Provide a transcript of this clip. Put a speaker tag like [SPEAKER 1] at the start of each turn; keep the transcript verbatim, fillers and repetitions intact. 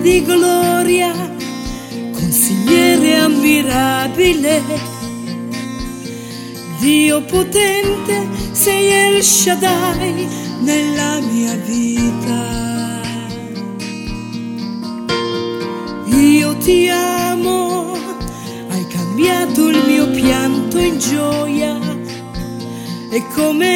[SPEAKER 1] di gloria, consigliere ammirabile, Dio potente, sei El Shaddai nella mia vita. Io ti amo, hai cambiato il mio pianto in gioia, e come